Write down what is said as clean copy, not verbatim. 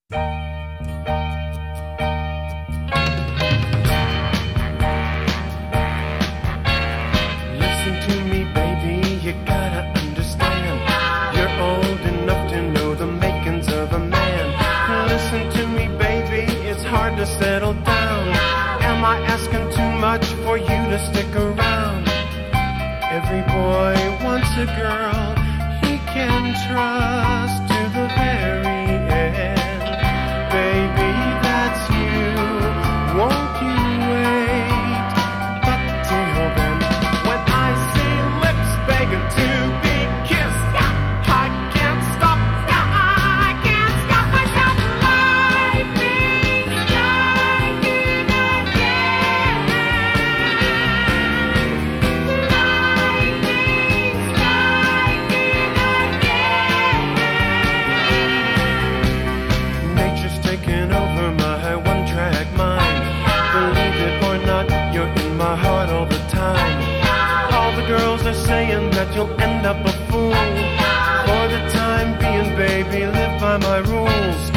Listen to me, baby, you gotta understand. You're old enough to know the makings of a man. Listen to me, baby, it's hard to settle down. Am I asking too much for you to stick around? Every boy wants a girl he can trust to the very end. Baby, that's you. Won't you wait? But till then, when I see lips begging to be kissed, I can't stop. I can't stop myself. Life is starting again. Life is starting again. Nature's taking over my one-track mind. Believe it or not, you're in my heart all the time. All the girls are saying that you'll end up a fool. For the time being, baby, live by my rules.